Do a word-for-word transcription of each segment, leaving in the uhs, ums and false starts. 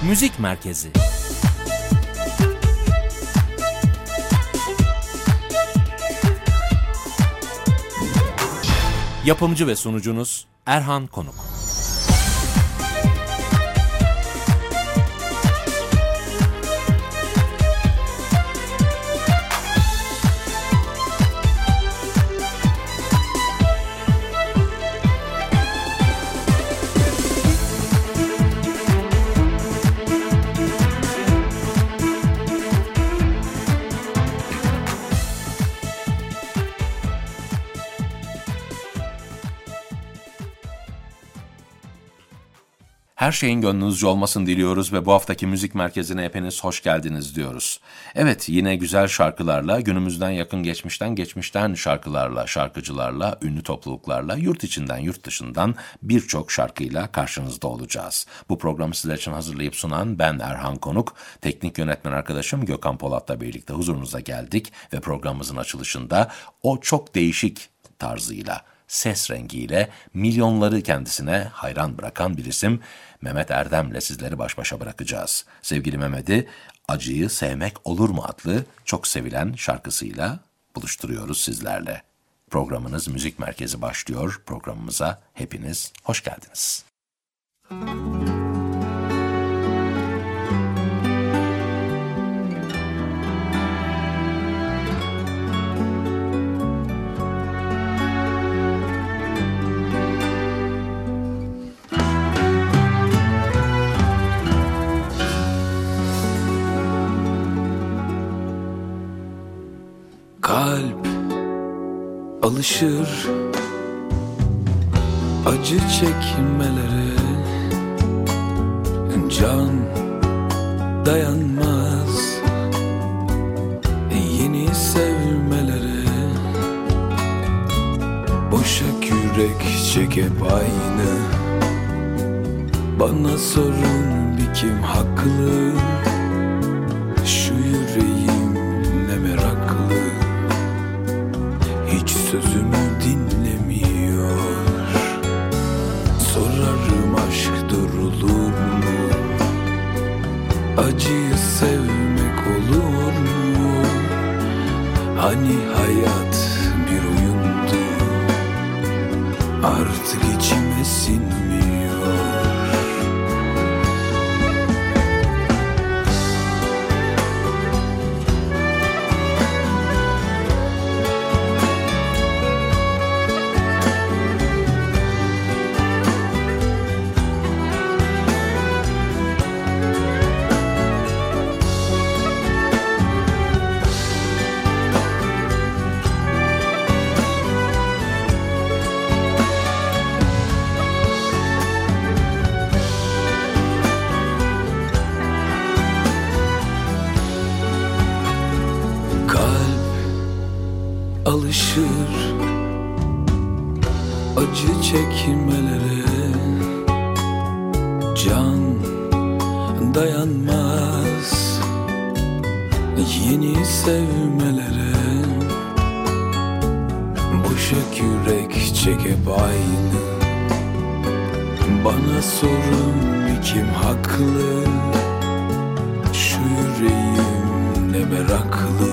Müzik Merkezi. Yapımcı ve sunucunuz Erhan Konuk. Her şeyin gönlünüzce olmasını diliyoruz ve bu haftaki Müzik Merkezi'ne hepiniz hoş geldiniz diyoruz. Evet, yine güzel şarkılarla, günümüzden yakın geçmişten geçmişten şarkılarla, şarkıcılarla, ünlü topluluklarla, yurt içinden yurt dışından birçok şarkıyla karşınızda olacağız. Bu programı sizler için hazırlayıp sunan ben Erhan Konuk, teknik yönetmen arkadaşım Gökhan Polat'la birlikte huzurunuza geldik ve programımızın açılışında o çok değişik tarzıyla, ses rengiyle milyonları kendisine hayran bırakan bir isim Mehmet Erdem'le sizleri baş başa bırakacağız. Sevgili Mehmet'i Acıyı Sevmek Olur mu adlı çok sevilen şarkısıyla buluşturuyoruz sizlerle. Programınız Müzik Merkezi başlıyor. Programımıza hepiniz hoş geldiniz. Kalp alışır acı çekmelere, can dayanmaz yeni sevmelere. Boşa yürek çekip aynı, bana sorun bir kim haklı? Şu yüreğim ne meraklı, hiç sözümü dinlemiyor. Sorarım aşk durulur mu? Acıyı sevmek olur mu? Hani hayat bir oyundu, artık içime sinmiyor. Alışır acı çekmelere, can dayanmaz yeni sevmelere. Boşa yürek çekip aynı, bana sorun bir kim haklı? Şu yüreğim ne meraklı,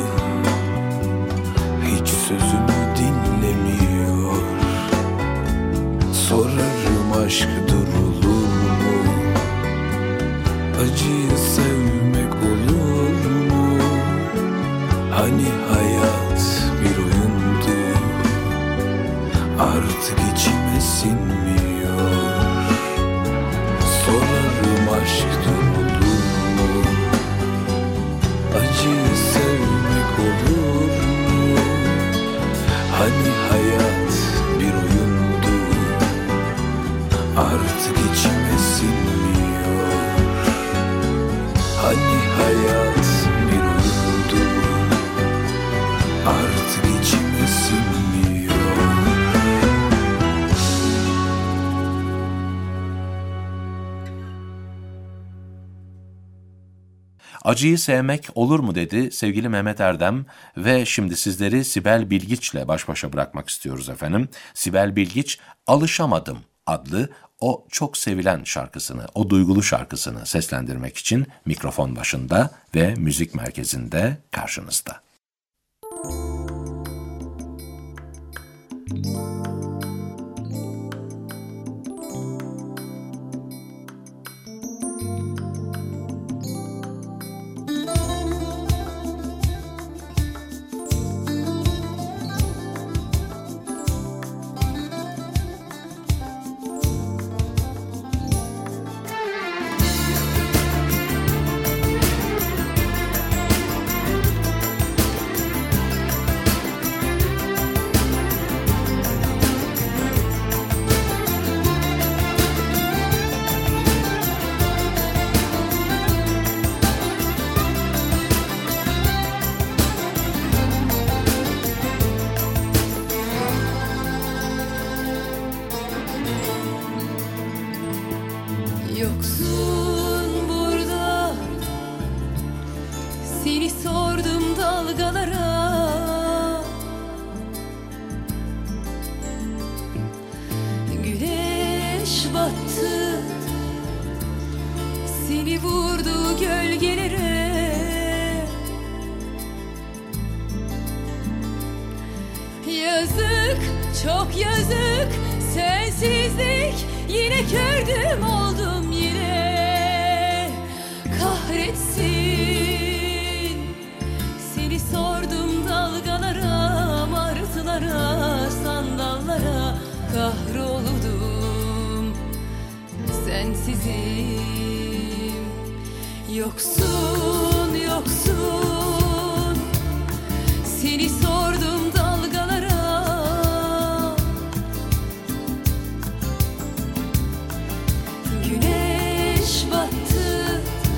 hiç sözümü dinlemiyor. Sorarım aşk durulur mu? Acıyı sevmek olur mu? Hani hayat bir oyundu, artık içime sinmiyor. Sorarım aşk durulur mu? Acıyı sevmek olur mu? Hani hayat bir oyundu, artık içime sinmiyor. Hani hayat bir oyundu, artık içime sinmiyor. Acıyı sevmek olur mu dedi sevgili Mehmet Erdem ve şimdi sizleri Sibel Bilgiç'le baş başa bırakmak istiyoruz efendim. Sibel Bilgiç, Alışamadım adlı o çok sevilen şarkısını, o duygulu şarkısını seslendirmek için mikrofon başında ve müzik merkezinde karşınızda. Yoksun burada, seni sordum dalgalara. Güneş battı, seni vurdu gölgelere. Yazık, çok yazık, sensizlik, yine kördüm oldum yine. Kahretsin, seni sordum dalgalara, martılara, sandallara. Kahroldum, sensizim. Yoksun, yoksun, seni sordum dalgalara. Güneş battı,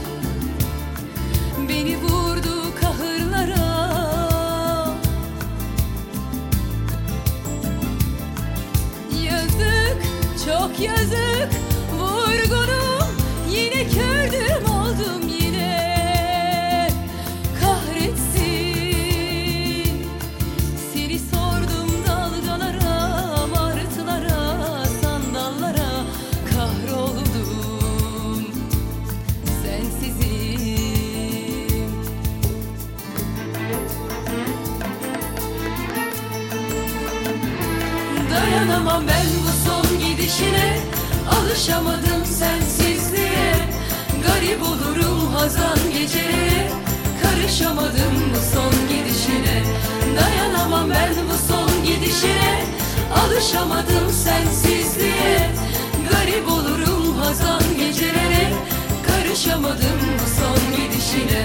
beni vurdu kahırlara. Yazık, çok yazık, vurgunum, yine kördüm oldum yine. Kahretsin, seni sordum dalgalara, martılara, sandallara. Kahroldum, sensizim. Dayanamam ben bu son gidişine, alışamadım sensizliğe. Garip olurum hazan gecelere, karışamadım bu son gidişine. Dayanamam ben bu son gidişine, alışamadım sensizliğe. Garip olurum hazan gecelere, karışamadım bu son gidişine.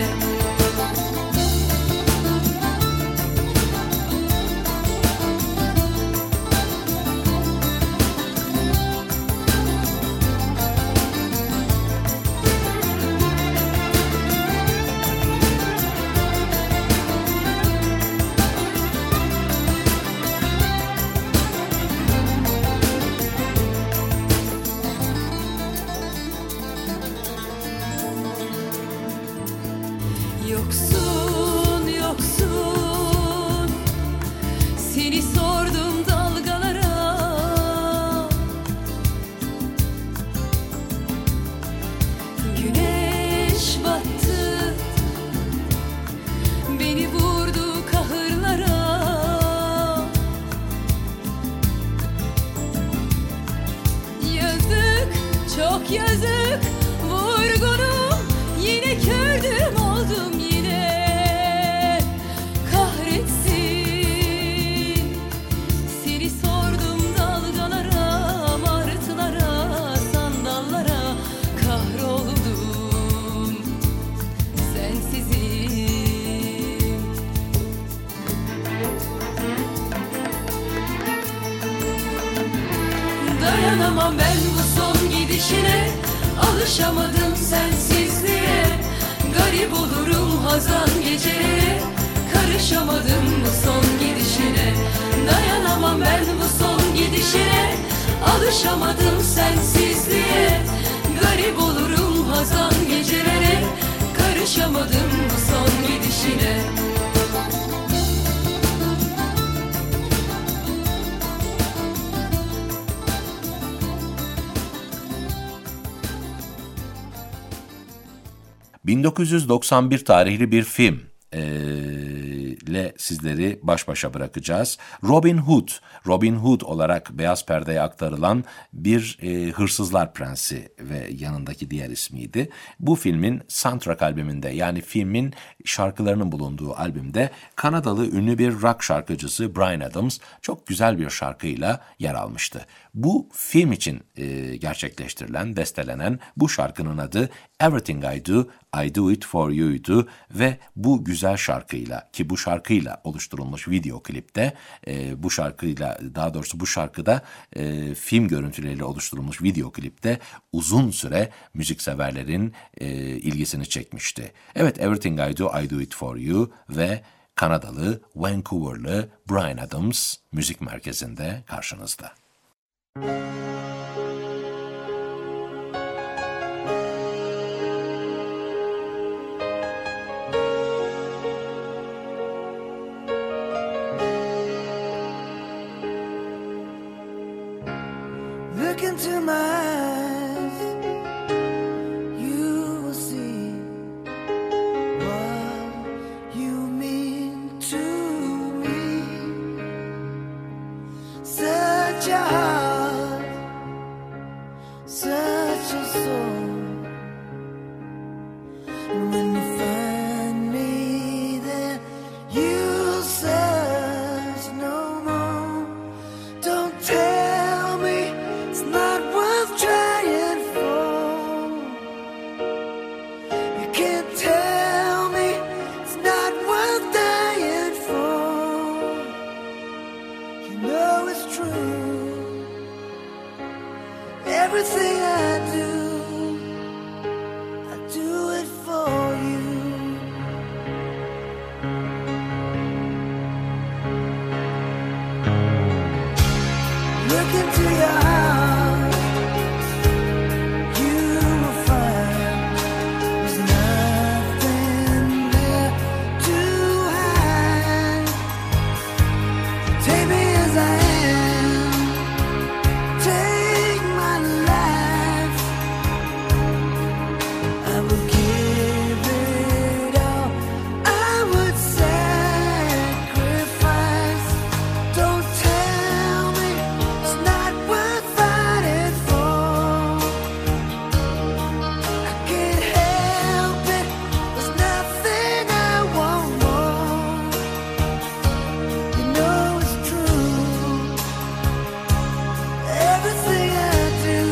Yoksun, yoksun, seni sordum dalgalara. Güneş battı, beni vurdu kahırlara. Yazık, çok yazık, vurgunum, yine kördüm oldum yine. Kahretsin, seni sordum dalgalara, martılara, sandallara. Kahroldum, sensizim. Dayanamam ben bu son gidişine, alışamadım sensizliğe. Garip olurum hazan gecelere, karışamadım bu son gidişine. Dayanamam ben bu son gidişine, alışamadım sensizliğe. Garip olurum hazan gecelere, karışamadım bu son gidişine. bin dokuz yüz doksan bir tarihli bir film ile sizleri baş başa bırakacağız. Robin Hood, Robin Hood olarak beyaz perdeye aktarılan bir e, hırsızlar prensi ve yanındaki diğer ismiydi. Bu filmin soundtrack albümünde, yani filmin şarkılarının bulunduğu albümde Kanadalı ünlü bir rock şarkıcısı Bryan Adams çok güzel bir şarkıyla yer almıştı. Bu film için e, gerçekleştirilen, bestelenen bu şarkının adı Everything I Do, I Do It For You'ydu ve bu güzel şarkıyla, ki bu şarkıyla oluşturulmuş video klipte, e, bu şarkıyla, daha doğrusu bu şarkıda e, film görüntüleriyle oluşturulmuş video klipte uzun süre müzikseverlerin e, ilgisini çekmişti. Evet, Everything I Do, I Do It For You ve Kanadalı, Vancouver'lı Bryan Adams müzik merkezinde karşınızda. Look into my eyes, you will see what you mean to me. Such a heart, such a soul. And when you find me there, you'll search no more. Don't tell me it's not worth trying for. You can't tell me it's not worth dying for. You know it's true. Everything I do, I do it for you. Look into your heart, you will find there's nothing there to hide. Take me as I am, take my life. I will give it all, I would sacrifice. Don't tell me it's not worth fighting for. I can't help it, there's nothing I want more. You know it's true. Everything I do,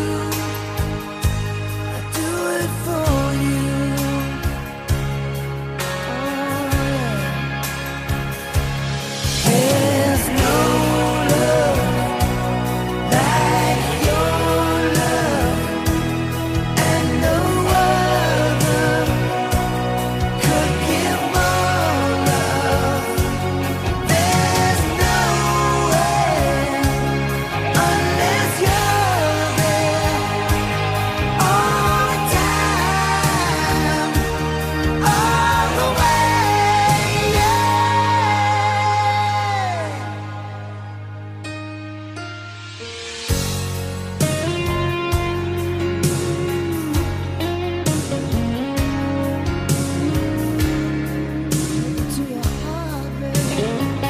I do it for you. There's no love like your love, and no other could give more love. There's no way unless you're there all the time, all the way. Yeah. To your heart, baby.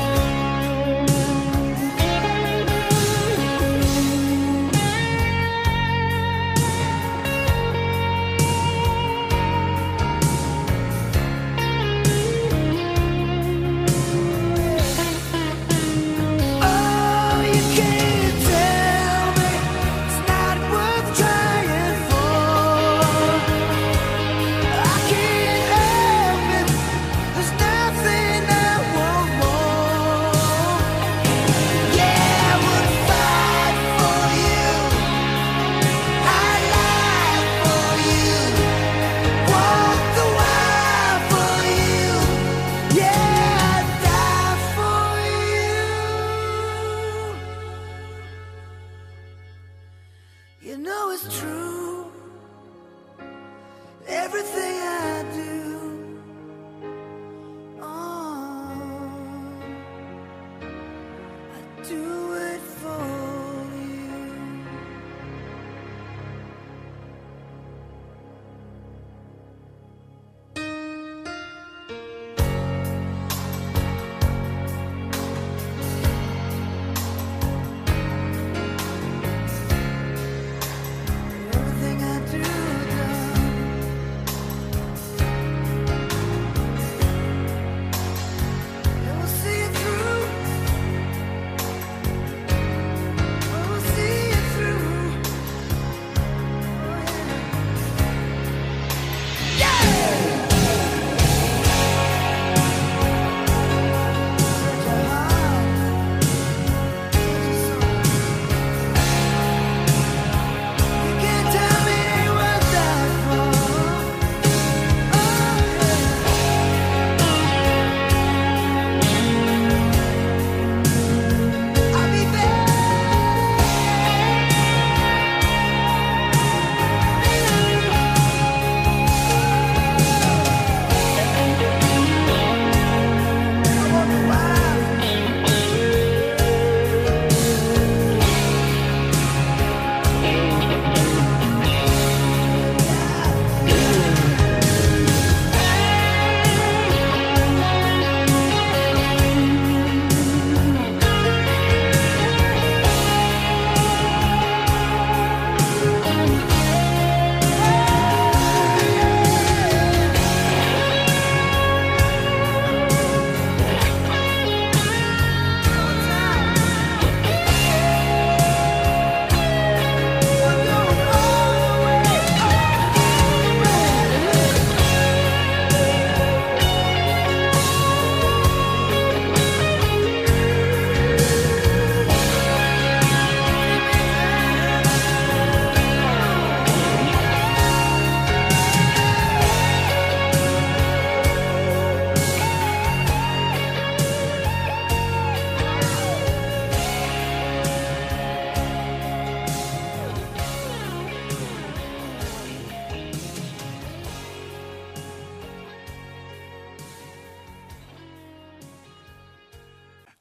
Oh, you can't tell me it's not worth trying for. I can't help it, there's nothing I want more. Yeah, I would fight for you, I'd lie for you, walk the wire for you. Yeah, I'd die for you. You know it's true. Everything I do, oh, I do it for you.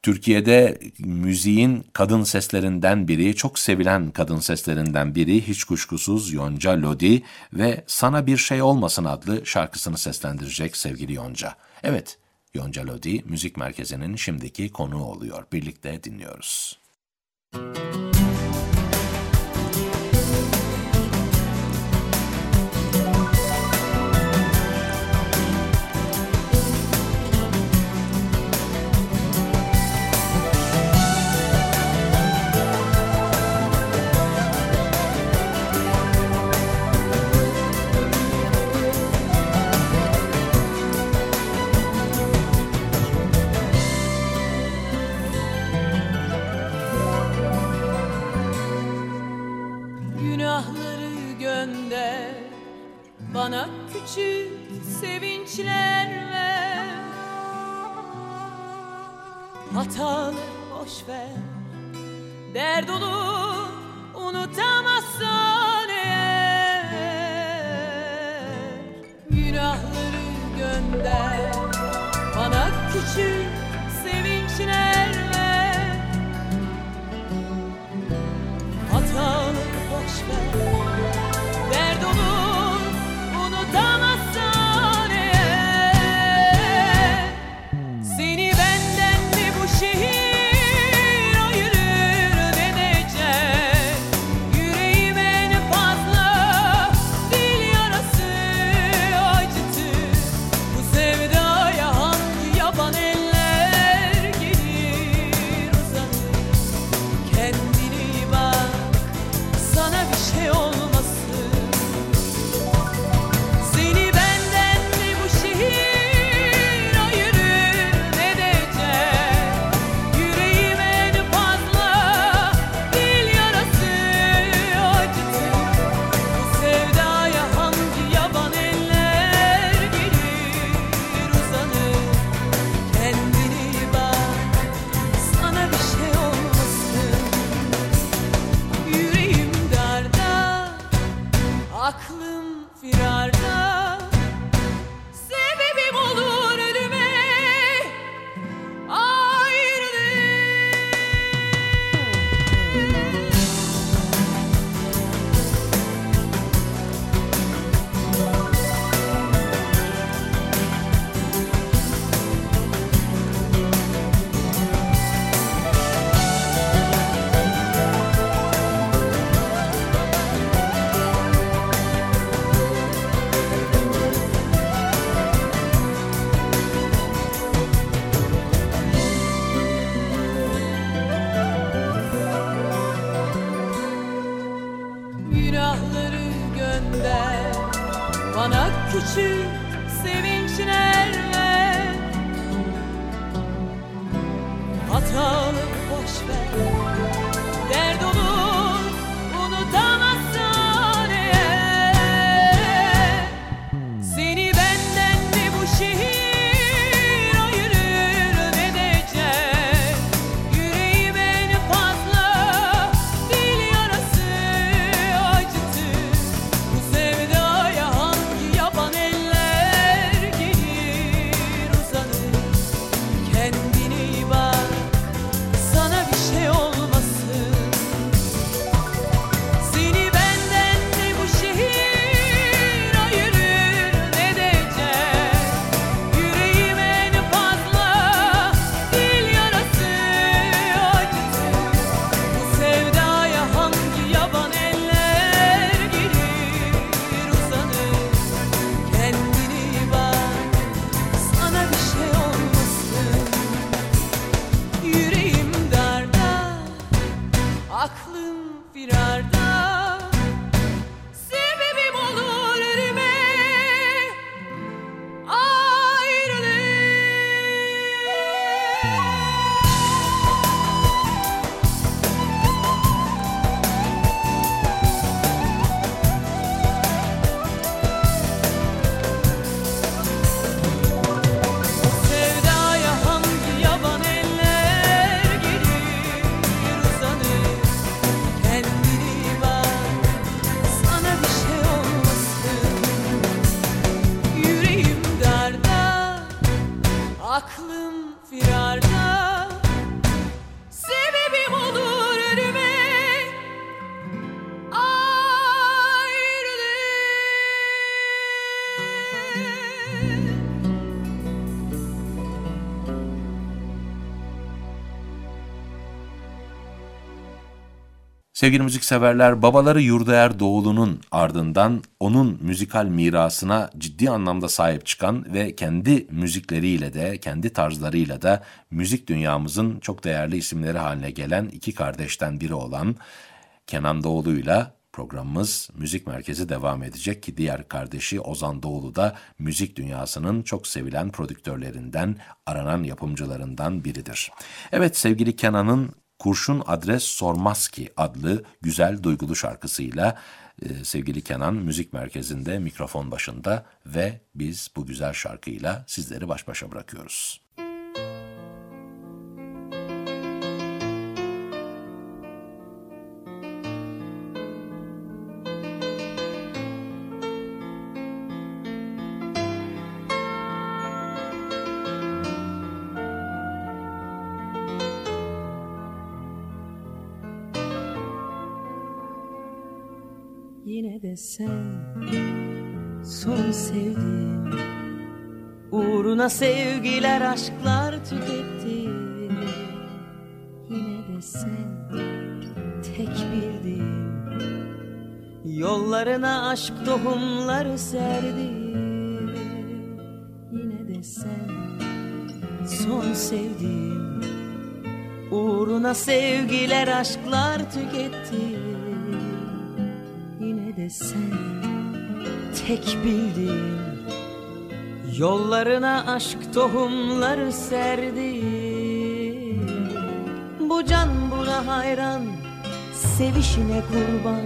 Türkiye'de müziğin kadın seslerinden biri, çok sevilen kadın seslerinden biri hiç kuşkusuz Yonca Lodi ve Sana Bir Şey Olmasın adlı şarkısını seslendirecek sevgili Yonca. Evet, Yonca Lodi Müzik Merkezi'nin şimdiki konuğu oluyor. Birlikte dinliyoruz. Bana küçük sevinçler ver, hataları boş ver, dert olur unutamazsan eğer. Günahları gönder, bana küçük sevinçler ver, hataları boş ver, dert olur unutamazsan eğer. Seni benden mi bu şehir ayırır ne diyecek? Yüreğim en fazla dil yarası acıtır. Bu sevdaya hangi yaban eller gelir uzanır? Kendine iyi bak, sana bir şey olmasın. Aklım firarda, sebebim olur ölüme ayrılık. Günahları gönder, bana küçük sevinçler ver, hataları boş ver, dert olur unutamazsan eğer. Seni benden mi bu şehir ayırır ne diyecek? Yüreğim en fazla dil yarası acıtır. Bu sevdaya hangi yaban eller gelir uzanır? Kendine iyi bak, sana bir şey olmasın. Seni benden mi bu şehir ayırır ne diyecek? Yüreğim en fazla dil yarası acıtır. Bu sevdaya hangi yaban eller gelir uzanır? Kendine iyi bak, sana bir şey olmasın. Yüreğim darda, aklım firarda, sebebim olur ölüme ayrılık. Sevdaya hangi yaban eller gelir uzanır? Kendine iyi bak, sana bir şey olmasın. Yüreğim darda, aklım firarda, Sevgili müzikseverler, babaları Yurdaer Doğulu'nun ardından onun müzikal mirasına ciddi anlamda sahip çıkan ve kendi müzikleriyle de, kendi tarzlarıyla da müzik dünyamızın çok değerli isimleri haline gelen iki kardeşten biri olan Kenan Doğulu'yla programımız Müzik Merkezi devam edecek ki diğer kardeşi Ozan Doğulu da müzik dünyasının çok sevilen prodüktörlerinden, aranan yapımcılarından biridir. Evet, sevgili Kenan'ın Kurşun Adres Sormaz Ki adlı güzel duygulu şarkısıyla e, sevgili Kenan Müzik Merkezi'nde mikrofon başında ve biz bu güzel şarkıyla sizleri baş başa bırakıyoruz. Yine de sen son sevdiğim, uğruna sevgiler aşklar tükettim. Yine de sen tek bildiğim, yollarına aşk tohumları serdim. Yine de sen son sevdiğim, uğruna sevgiler aşklar tükettim. Sen tek bildiğim, yollarına aşk tohumları serdim. Bu can buna hayran, sevişine kurban,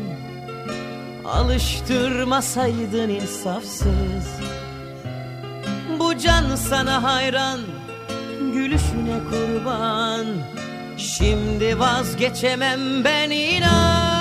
alıştırmasaydın insafsız. Bu can sana hayran, gülüşüne kurban, şimdi vazgeçemem ben inan.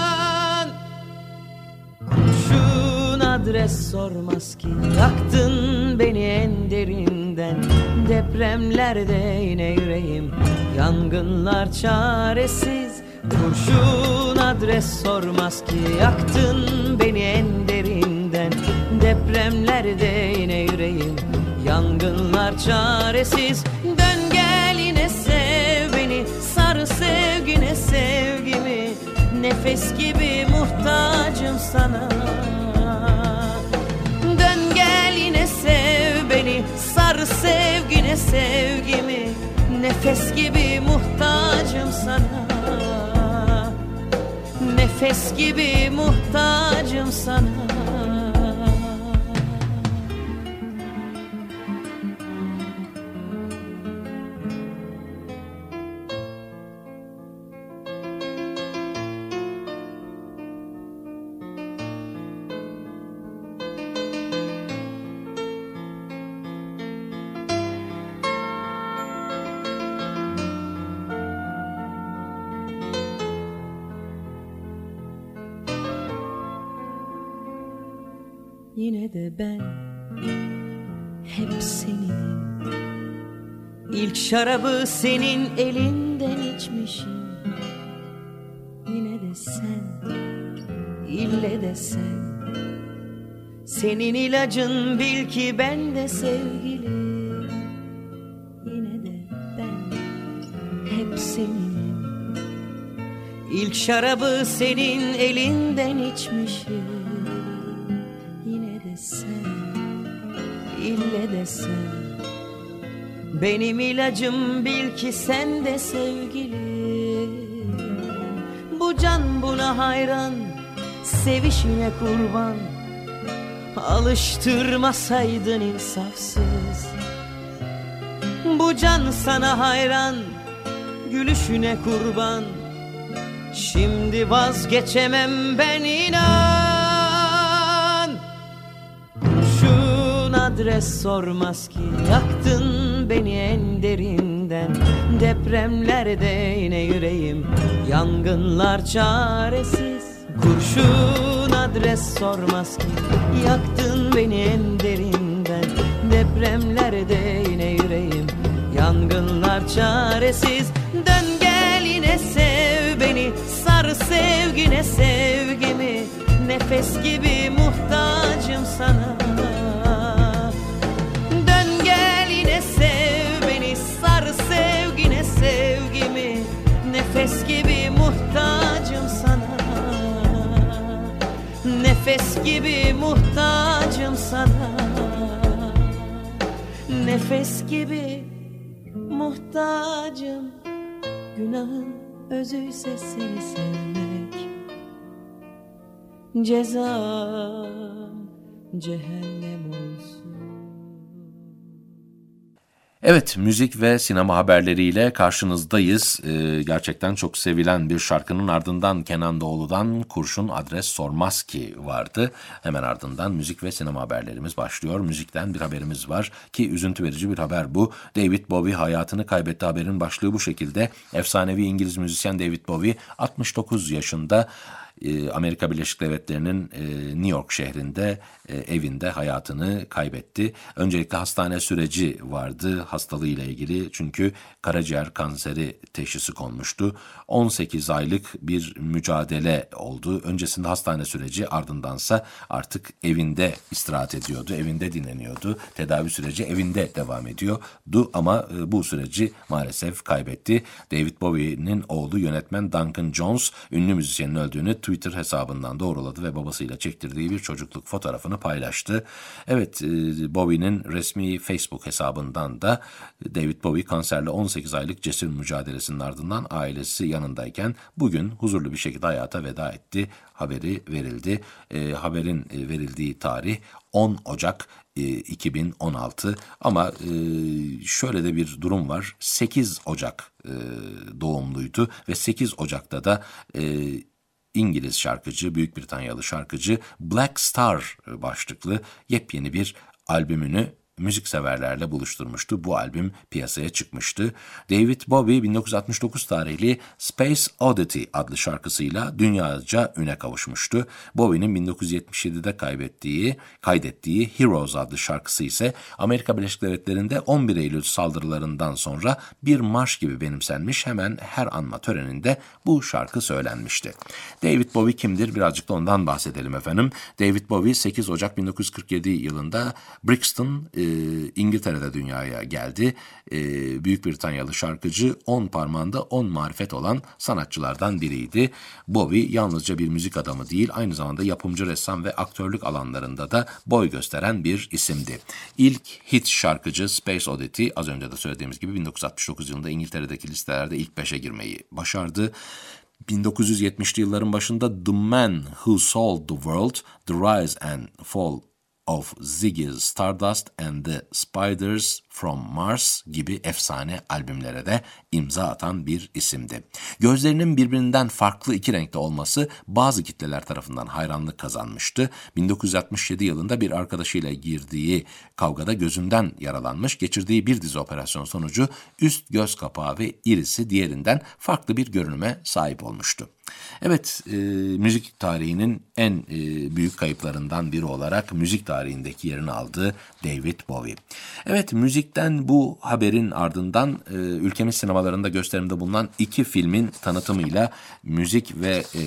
Adres sormaz ki, yaktın beni en derinden. Depremlerde yine yüreğim, yangınlar çaresiz. Kurşun adres sormaz ki, yaktın beni en derinden. Depremlerde yine yüreğim, yangınlar çaresiz. Dön gel yine sev beni, sar sevgine sevgimi. Nefes gibi muhtacım sana. Sar sevgine sevgimi, nefes gibi muhtacım sana. Nefes gibi muhtacım sana. Yine de ben hep senin, İlk şarabı senin elinden içmişim. Yine de sen, ille de sen, senin ilacın bil ki ben de sevgilim. Yine de ben hep senin, İlk şarabı senin elinden içmişim. Sen, ille de sen, benim ilacım bil ki sen de sevgilim. Bu can buna hayran, sevişine kurban, alıştırmasaydın insafsız. Bu can sana hayran, gülüşüne kurban, şimdi vazgeçemem ben inan. Adres sormaz ki, yaktın beni en derinden. Depremlerde yine yüreğim, yangınlar çaresiz. Kurşun adres sormaz ki, yaktın beni en derinden. Depremlerde yine yüreğim, yangınlar çaresiz. Dön gel yine sev beni, sar sevgine sevgimi. Nefes gibi muhtacım sana. Nefes gibi muhtacım sana. gibi muhtacım sana, nefes gibi muhtacım. Günahın özüyse seni sevmek, cezam cehennem olsun. Evet, müzik ve sinema haberleriyle karşınızdayız. Ee, gerçekten çok sevilen bir şarkının ardından Kenan Doğulu'dan Kurşun Adres Sormaz Ki vardı. Hemen ardından müzik ve sinema haberlerimiz başlıyor. Müzikten bir haberimiz var ki üzüntü verici bir haber bu. David Bowie hayatını kaybetti. Haberin başlığı bu şekilde. Efsanevi İngiliz müzisyen David Bowie altmış dokuz yaşında Amerika Birleşik Devletleri'nin New York şehrinde evinde hayatını kaybetti. Öncelikle hastane süreci vardı hastalığıyla ilgili, çünkü karaciğer kanseri teşhisi konmuştu. on sekiz aylık bir mücadele oldu. Öncesinde hastane süreci, ardındansa artık evinde istirahat ediyordu, evinde dinleniyordu. Tedavi süreci evinde devam ediyordu ama bu süreci maalesef kaybetti. David Bowie'nin oğlu yönetmen Duncan Jones, ünlü müzisyenin öldüğünü Twitter hesabından doğruladı ve babasıyla çektirdiği bir çocukluk fotoğrafını paylaştı. Evet, Bowie'nin resmi Facebook hesabından da David Bowie kanserle on sekiz aylık cesur mücadelesinin ardından ailesi yanındayken bugün huzurlu bir şekilde hayata veda etti haberi verildi. E, haberin verildiği tarih on Ocak iki bin on altı ama e, şöyle de bir durum var. sekiz Ocak e, doğumluydu ve sekiz Ocak'ta da e, İngiliz şarkıcı, Büyük Britanyalı şarkıcı Black Star başlıklı yepyeni bir albümünü müzikseverlerle buluşturmuştu. Bu albüm piyasaya çıkmıştı. David Bowie bin dokuz yüz altmış dokuz tarihli Space Oddity adlı şarkısıyla dünyaca üne kavuşmuştu. Bowie'nin bin dokuz yüz yetmiş yedide kaybettiği, kaydettiği Heroes adlı şarkısı ise Amerika Birleşik Devletleri'nde on bir Eylül saldırılarından sonra bir marş gibi benimsenmiş, hemen her anma töreninde bu şarkı söylenmişti. David Bowie kimdir? Birazcık da ondan bahsedelim efendim. David Bowie sekiz Ocak bin dokuz yüz kırk yedi yılında Brixton, İngiltere'de dünyaya geldi. Büyük Britanyalı şarkıcı, on parmağında on marifet olan sanatçılardan biriydi. Bowie yalnızca bir müzik adamı değil, aynı zamanda yapımcı, ressam ve aktörlük alanlarında da boy gösteren bir isimdi. İlk hit şarkıcı Space Oddity, az önce de söylediğimiz gibi bin dokuz yüz altmış dokuz yılında İngiltere'deki listelerde ilk beşe girmeyi başardı. bin dokuz yüz yetmişli yılların başında The Man Who Sold the World, The Rise and Fall of Ziggy Stardust and the Spiders from Mars gibi efsane albümlere de imza atan bir isimdi. Gözlerinin birbirinden farklı iki renkte olması bazı kitleler tarafından hayranlık kazanmıştı. bin dokuz yüz altmış yedi yılında bir arkadaşıyla girdiği kavgada gözünden yaralanmış, geçirdiği bir dizi operasyon sonucu üst göz kapağı ve irisi diğerinden farklı bir görünüme sahip olmuştu. Evet, e, müzik tarihinin en e, büyük kayıplarından biri olarak müzik tarihindeki yerini aldı David Bowie. Evet, müzikten bu haberin ardından e, ülkemiz sinemalarında gösterimde bulunan iki filmin tanıtımıyla müzik ve e,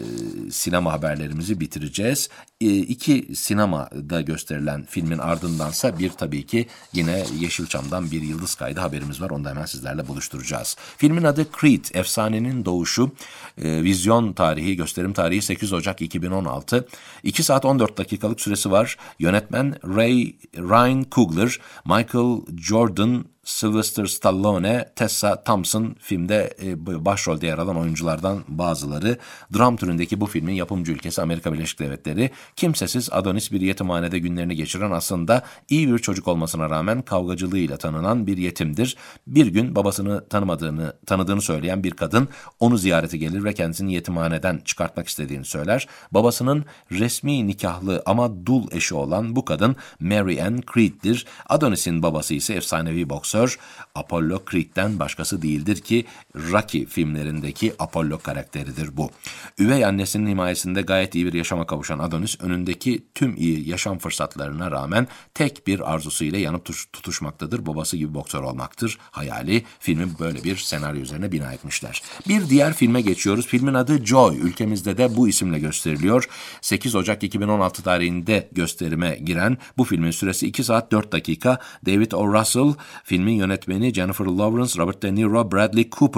sinema haberlerimizi bitireceğiz. E, iki sinemada gösterilen filmin ardındansa bir tabii ki yine Yeşilçam'dan bir Yıldız Kaydı haberimiz var. Onu da hemen sizlerle buluşturacağız. Filmin adı Creed, Efsanenin Doğuşu. E, vizyon tarihi, gösterim tarihi sekiz Ocak iki bin on altı. iki saat on dört dakikalık süresi var. Yönetmen Ray Ryan Coogler, Michael Jordan, Sylvester Stallone, Tessa Thompson filmde e, başrolde yer alan oyunculardan bazıları. Dram türündeki bu filmin yapımcı ülkesi Amerika Birleşik Devletleri. Kimsesiz Adonis bir yetimhanede günlerini geçiren, aslında iyi bir çocuk olmasına rağmen kavgacılığıyla tanınan bir yetimdir. Bir gün babasını tanımadığını, tanıdığını söyleyen bir kadın onu ziyarete gelir ve kendisini yetimhaneden çıkartmak istediğini söyler. Babasının resmi nikahlı ama dul eşi olan bu kadın Mary Ann Creed'dir. Adonis'in babası ise efsanevi boksör Apollo Creed'den başkası değildir ki Rocky filmlerindeki Apollo karakteridir bu. Üvey annesinin himayesinde gayet iyi bir yaşama kavuşan Adonis, önündeki tüm iyi yaşam fırsatlarına rağmen tek bir arzusuyla yanıp tutuşmaktadır. Babası gibi boksör olmaktır hayali. Filmi böyle bir senaryo üzerine bina etmişler. Bir diğer filme geçiyoruz. Filmin adı Joy. Ülkemizde de bu isimle gösteriliyor. sekiz Ocak iki bin on altı tarihinde gösterime giren bu filmin süresi iki saat dört dakika. David O. Russell, filmin yönetmeni Jennifer Lawrence, Robert De Niro, Bradley Cooper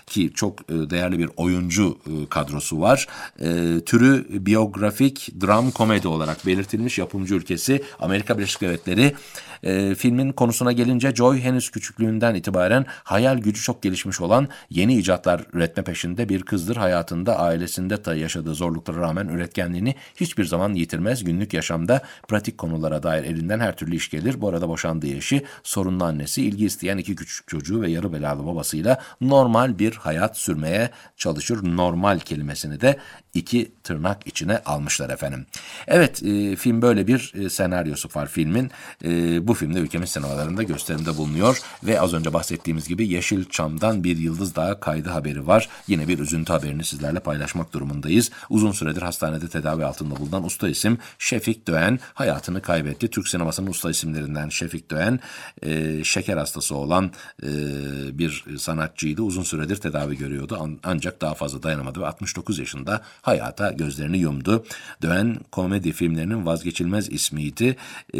ki çok e, değerli bir oyuncu e, kadrosu var. E, türü biyografik dram komedi olarak belirtilmiş. Yapımcı ülkesi Amerika Birleşik Devletleri. E, filmin konusuna gelince Joy henüz küçüklüğünden itibaren hayal gücü çok gelişmiş olan, yeni icatlar üretme peşinde bir kızdır. Hayatında ailesinde da yaşadığı zorluklara rağmen üretkenliğini hiçbir zaman yitirmez. Günlük yaşamda pratik konulara dair elinden her türlü iş gelir. Bu arada boşandığı eşi, sorunlu annesi, ilgi isteyen iki küçük çocuğu ve yarı belalı babasıyla normal bir hayat sürmeye çalışır. Normal kelimesini de iki tırnak içine almışlar efendim. Evet, e, film böyle bir e, senaryosu var filmin. E, bu filmde ülkemiz sinemalarında gösterimde bulunuyor ve az önce bahsettiğimiz gibi Yeşilçam'dan bir yıldız daha kaydı haberi var. Yine bir üzüntü haberini sizlerle paylaşmak durumundayız. Uzun süredir hastanede tedavi altında bulunan usta isim Şefik Doğan hayatını kaybetti. Türk sinemasının usta isimlerinden Şefik Doğan, e, şeker hastası olan e, bir sanatçıydı. Uzun süredir tedavi görüyordu ancak daha fazla dayanamadı ve altmış dokuz yaşında hayata gözlerini yumdu. Doğan komedi filmlerinin vazgeçilmez ismiydi.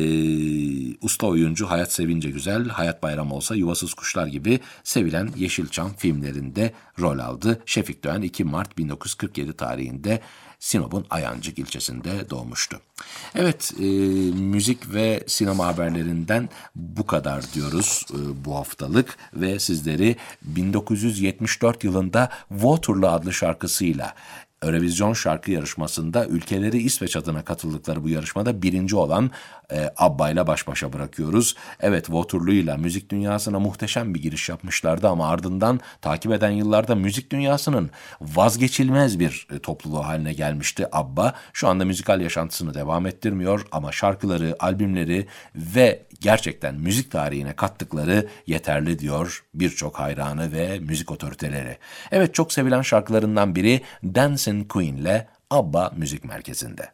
Ee, usta oyuncu Hayat Sevince Güzel, Hayat Bayramı Olsa, Yuvasız Kuşlar gibi sevilen Yeşilçam filmlerinde rol aldı. Şefik Doğan iki Mart bin dokuz yüz kırk yedi tarihinde Sinop'un Ayancık ilçesinde doğmuştu. Evet, e, müzik ve sinema haberlerinden bu kadar diyoruz e, bu haftalık ve sizleri bin dokuz yüz yetmiş dört yılında Waterloo adlı şarkısıyla Eurovision şarkı yarışmasında ülkeleri İsveç adına katıldıkları bu yarışmada birinci olan e, ABBA ile baş başa bırakıyoruz. Evet, Waterloo ile müzik dünyasına muhteşem bir giriş yapmışlardı ama ardından takip eden yıllarda müzik dünyasının vazgeçilmez bir e, topluluğu haline gelmişti ABBA. Şu anda müzikal yaşantısını devam ettirmiyor ama şarkıları, albümleri ve gerçekten müzik tarihine kattıkları yeterli diyor birçok hayranı ve müzik otoriteleri. Evet, çok sevilen şarkılarından biri Dancing Queen ile ABBA Müzik Merkezi'nde.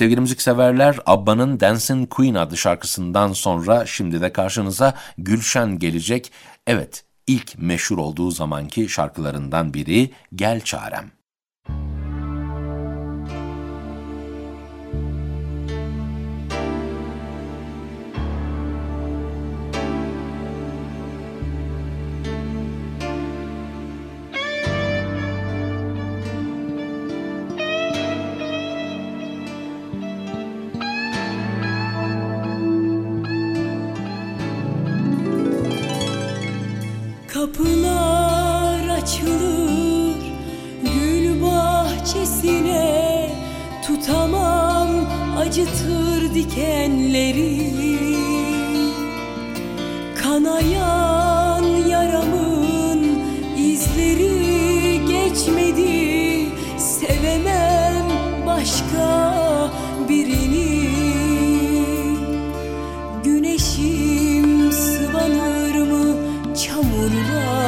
Sevgili müzikseverler, Abba'nın Dancing Queen adlı şarkısından sonra şimdi de karşınıza Gülşen gelecek. Evet, ilk meşhur olduğu zamanki şarkılarından biri Gel Çarem. Kapılar açılır gül bahçesine, tutamam acıtır dikenleri. Kanayan yaramın izleri geçmedi, sevemem başka birini. Güneşim sıvanır mı çamurla,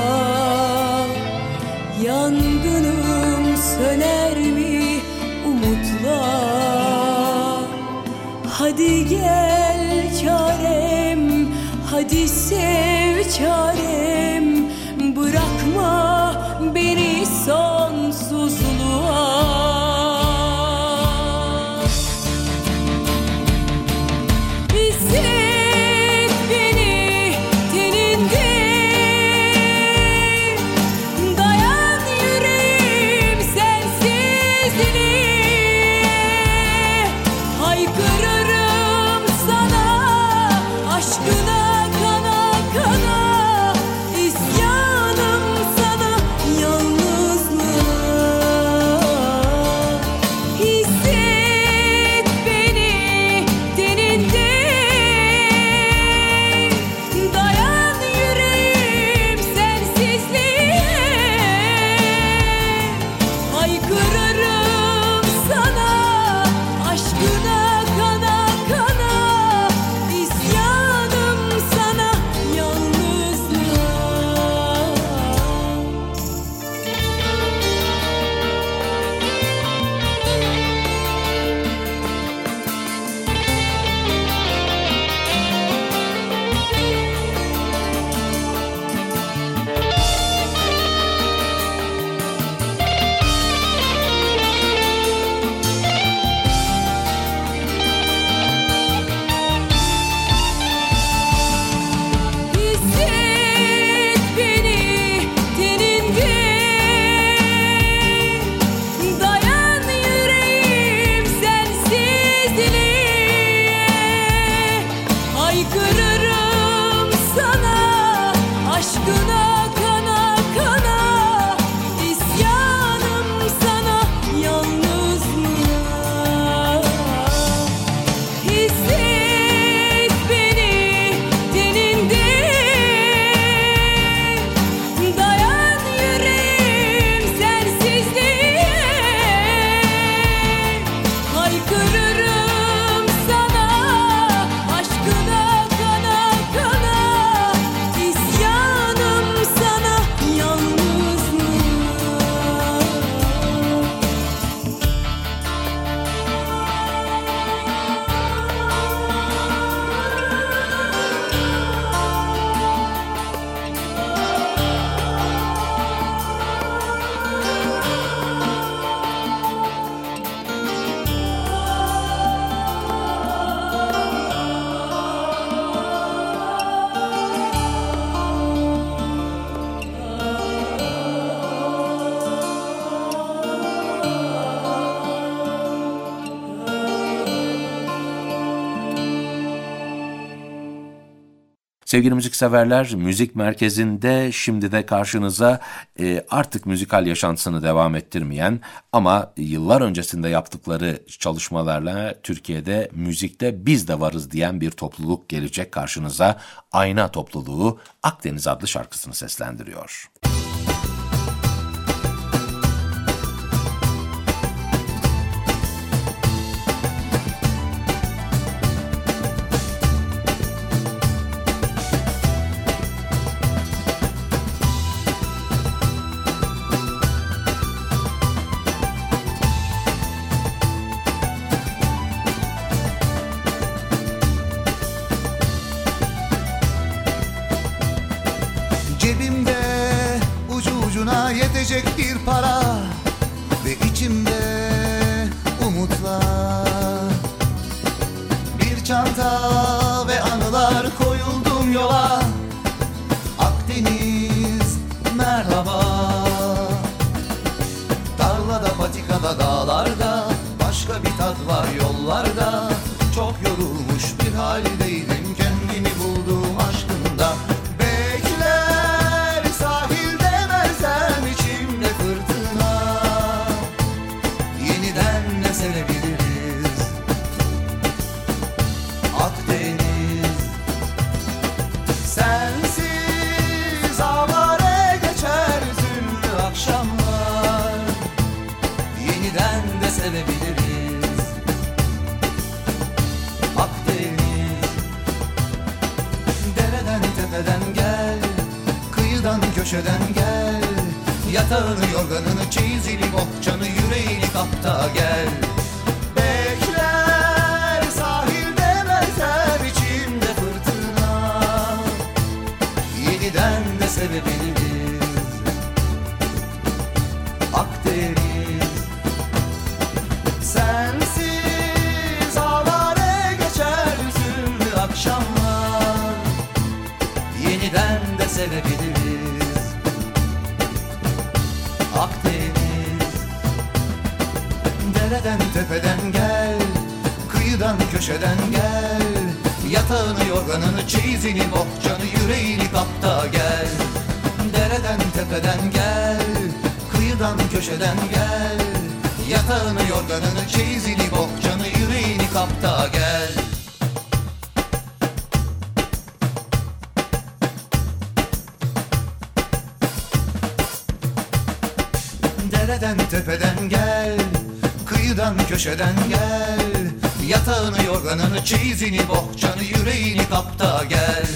yangınım söner mi umutla? Hadi gel çarem, hadi sev çarem, bırakma beni sonsuzluğa. Hisset beni teninde, dayan yüreğim sensizliğe. Haykırırım sana aşkına kana kana, isyanım sana yalnızlığa. Hisset beni teninde, dayan yüreğim sensizliğe. Haykırırım sana aşkına kana kana, isyanım sana yalnızlığa. Hisset beni teninde, dayan yüreğim sensizliğe. Haykırırım sana aşkına kana kana, isyanım sana yalnızlığa. Hisset beni teninde, dayan yüreğim sensizliğe. Haykırırım sana aşkına kana kana, isyanım sana yalnızlığa. Sevgili müzikseverler, Müzik Merkezi'nde şimdi de karşınıza e, artık müzikal yaşantısını devam ettirmeyen ama yıllar öncesinde yaptıkları çalışmalarla Türkiye'de müzikte biz de varız diyen bir topluluk gelecek karşınıza. Ayna topluluğu Akdeniz adlı şarkısını seslendiriyor. gelecek bir para ve içimde umutlar. Bir çanta ve anılar koyuldum yola. Akdeniz merhaba. Tarlada, patikada, dağlarda başka bir tat var yollarda. Çok yorulmuş bir haldeydim, kendimi buldum aşkında. Bekler sahilde mersem, içimde fırtına. Yeniden ne sevebiliriz? Akdeniz. Sensiz avare geçer üzümlü akşamlar. Yeniden de sevebiliriz. Akdeniz. Dereden tepeden gel, kıyıdan köşeden gel. Yatağını, yorganını, çeyizini, bohçanı, yüreğini kap da gel. Bekler sahilde mezer, içimde fırtına. Yeniden de sevebiliriz. Akdeniz. Sensiz avare geçer üzümlü akşamlar. Yeniden de sevebiliriz. Akdeniz. Dereden tepeden gel, kıyıdan köşeden gel. Yatağını, yorganını, çeyizini, bohçanı, yüreğini kap da gel. Dereden tepeden gel, kıyıdan köşeden gel. Yatağını, yorganını, çeyizini, bohçanı, yüreğini kap da gel. Dereden tepeden gel, kıyıdan köşeden gel. Yatağını, yorganını, çeyizini, bohçanı, yüreğini kap da gel.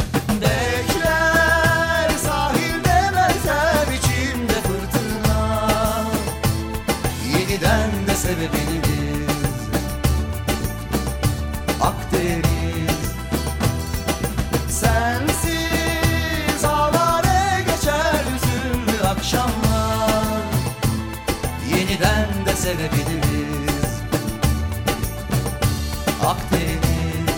Bekler sahilde mezer, içimde fırtına. Yeniden de sevebiliriz. Akdeniz. Sensiz avare geçer üzümlü akşamlar. Yeniden de sevebiliriz. Akdeniz.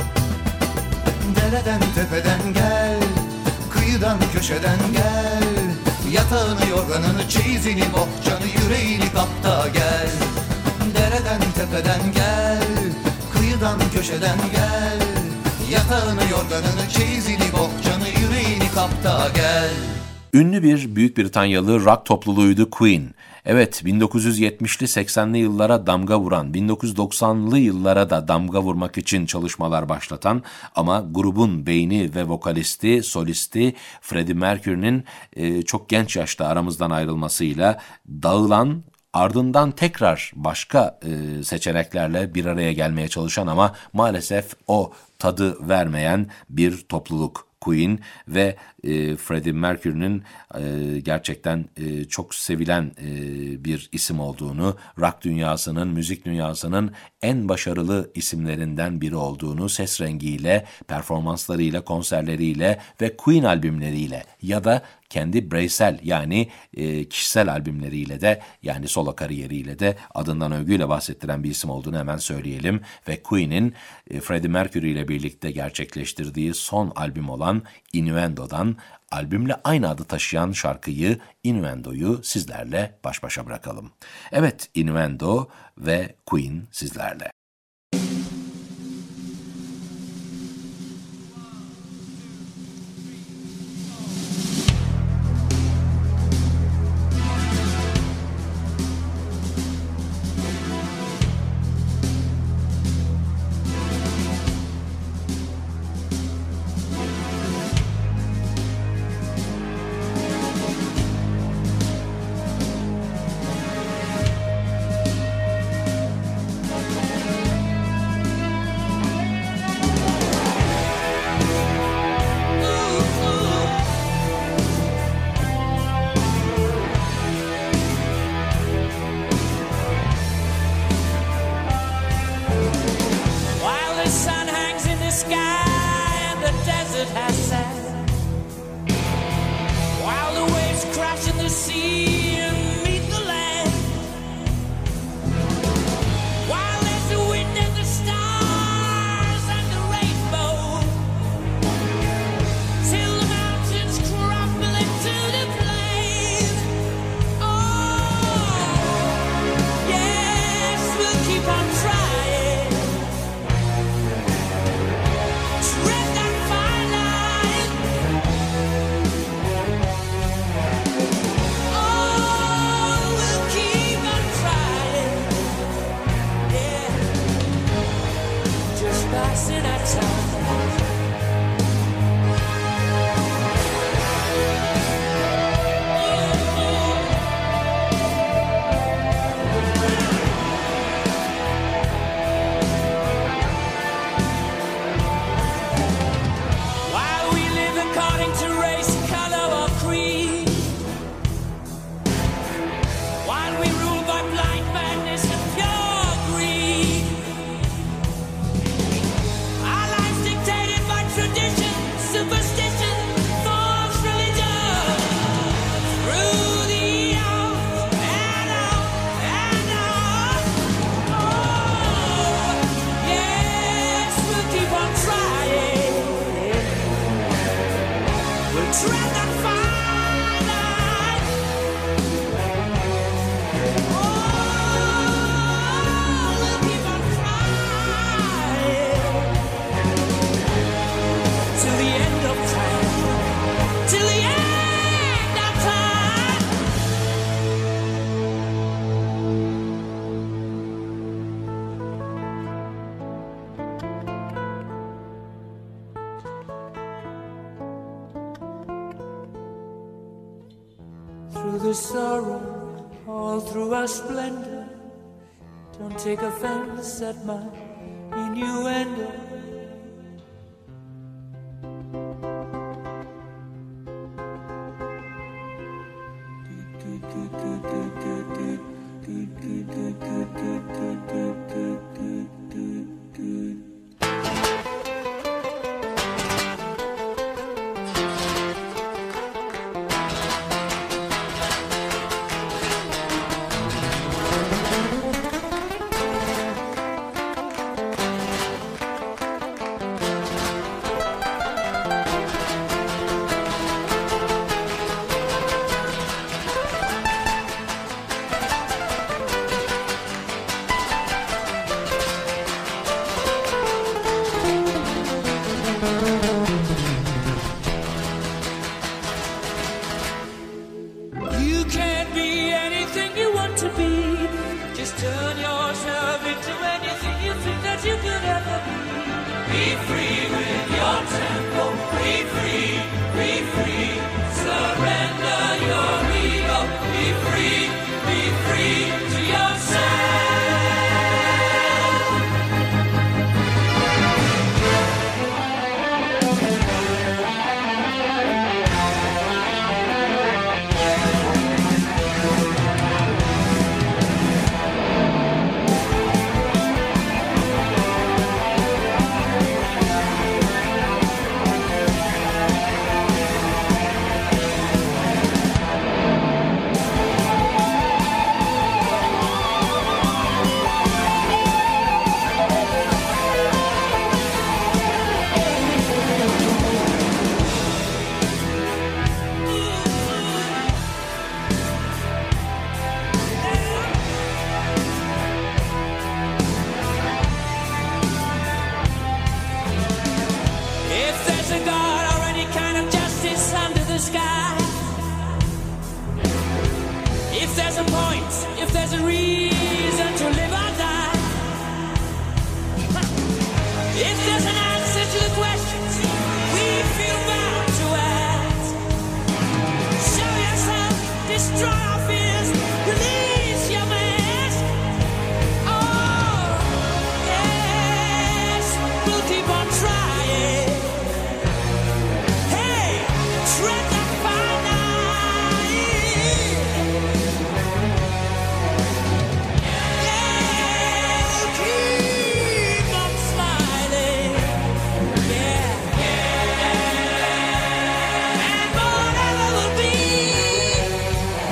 Dereden tepeden gel, kıyıdan köşeden gel. Yatağını, yorganını, çeyizini, bohçanı, yüreğini kap da gel. Dereden tepeden gel, kıyıdan köşeden gel. Yatağını, yorganını, çeyizini, bohçanı, yüreğini kap da gel. Ünlü bir Büyük Britanyalı rock topluluğuydu Queen. Evet, bin dokuz yüz yetmişli seksenli yıllara damga vuran, bin dokuz yüz doksanlı yıllara da damga vurmak için çalışmalar başlatan ama grubun beyni ve vokalisti, solisti Freddie Mercury'nin e, çok genç yaşta aramızdan ayrılmasıyla dağılan, ardından tekrar başka e, seçeneklerle bir araya gelmeye çalışan ama maalesef o tadı vermeyen bir topluluk Queen ve e, Freddie Mercury'nin e, gerçekten e, çok sevilen e, bir isim olduğunu, rock dünyasının, müzik dünyasının en başarılı isimlerinden biri olduğunu ses rengiyle, performanslarıyla, konserleriyle ve Queen albümleriyle ya da kendi bireysel yani e, kişisel albümleriyle de yani solo kariyeriyle de adından övgüyle bahsettiren bir isim olduğunu hemen söyleyelim. Ve Queen'in e, Freddie Mercury ile birlikte gerçekleştirdiği son albüm olan Innuendo'dan albümle aynı adı taşıyan şarkıyı Innuendo'yu sizlerle baş başa bırakalım. Evet, Innuendo ve Queen sizlerle. has said, while the waves crash in the the sea and meet the land. While there's the wind and the stars and the rainbow, till the mountains crumble into the plain. Oh, yes, we'll keep on trying. Tread that fine line. Oh, we'll keep on trying. Yeah, just passing our time. While we live according to race, color, or creed, while we rule by blind madness and pure greed, our lives dictated by tradition, superstition, false religion, through the on and on and on. Oh, yes, we'll keep on trying. We'll tread that fine line. Oh, we'll keep on trying till the end of time. Till the end of time. Through the sorrow, all through our splendor, don't take offense at my innuendo. You can't be anything you want to be. Just turn yourself into anything you think that you could ever be. Be free with your tempo. Be free, be free. Surrender your ego. Be free, be free to yourself. If there's a God or any kind of justice under the sky, if there's a point, if there's a reason to live or die, if there's an answer to the questions we feel bound to ask, show yourself, destroy our fears, release your mask. Oh, yes, we'll keep on trying. Hey, tread that fine line. Yeah, we'll keep on smiling. Yeah, and whatever will be,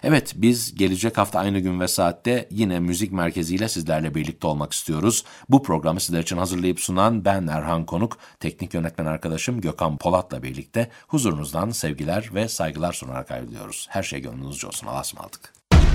Evet, biz gelecek hafta aynı gün ve saatte yine Müzik Merkezi ile sizlerle birlikte olmak istiyoruz. Bu programı sizler için hazırlayıp sunan ben Erhan Konuk, teknik yönetmen arkadaşım Gökhan Polat'la birlikte huzurunuzdan sevgiler ve saygılar sunarak ayrılıyoruz. Her şey gönlünüzce olsun. Allah'a ısmarladık.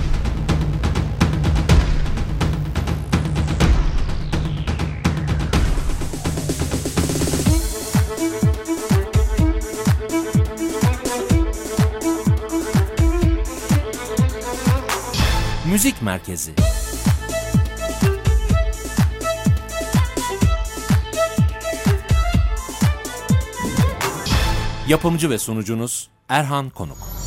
Müzik Merkezi. Yapımcı ve sunucunuz Erhan Konuk.